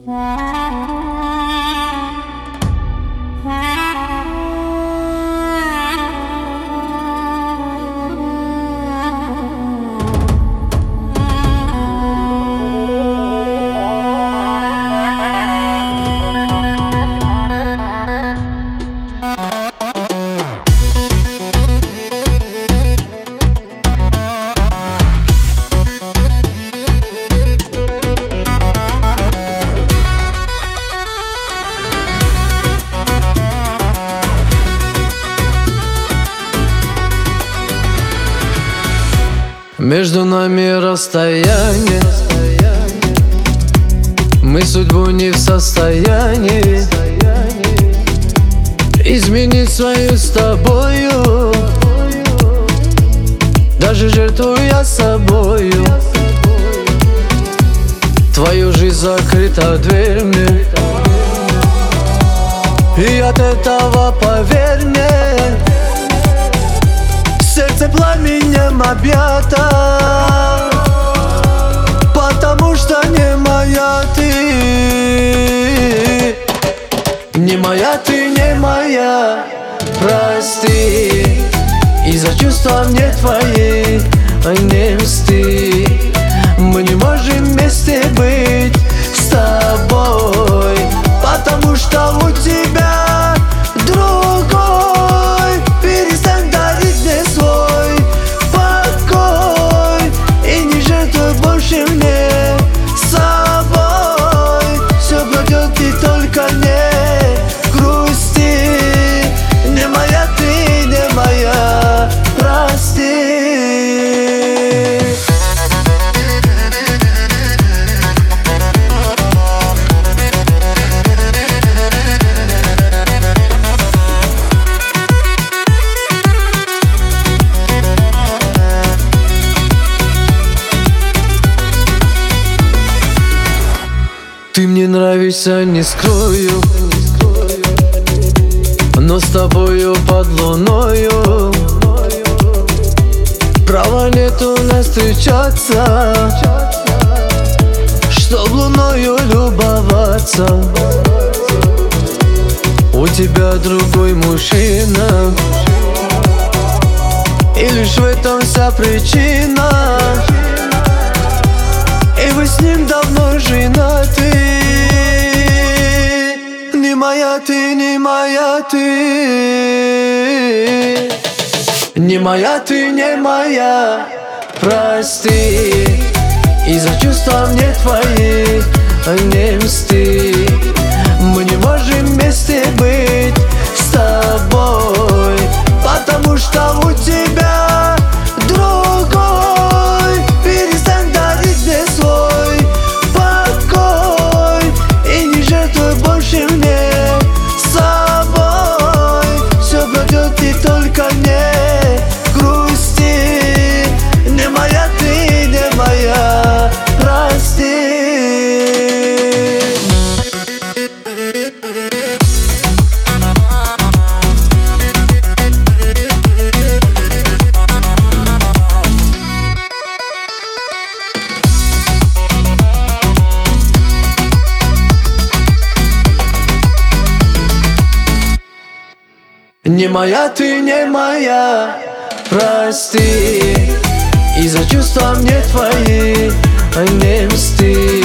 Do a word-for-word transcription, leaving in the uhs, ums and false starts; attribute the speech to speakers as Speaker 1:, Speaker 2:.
Speaker 1: Между нами расстояние, мы судьбу не в состоянии изменить свою с тобою, даже жертвуя собою. Твою жизнь закрыта дверь мне, и от этого, поверь мне, сердце пламенем объято, потому что не моя ты. Не моя ты, не моя, прости. И за чувства мне твои не мсти. Мы не можем вместе быть с тобой, потому что у тебя другой. Перестань дарить мне свой покой и не жертвуй больше мне собой. Все пройдет, и только не грусти. Не моя ты, не моя, прости. Ты мне нравишься, не скрою, но с тобою под луною права нету нас встречаться, чтоб луною любоваться. У тебя другой мужчина, и лишь в этом вся причина. И вы с ним давно женаты. Не моя ты, не моя ты. Не моя ты, не моя, прости. И за чувства мне твои не мсти. Мы не можем вместе быть с тобой, потому что у тебя другой. Перестань дарить мне свой покой и не жертвуй больше мне собой. Все пройдет, и только не грусти. Не моя ты, не моя, прости. Не моя ты, не моя, прости. И за чувства мне твои не мсти.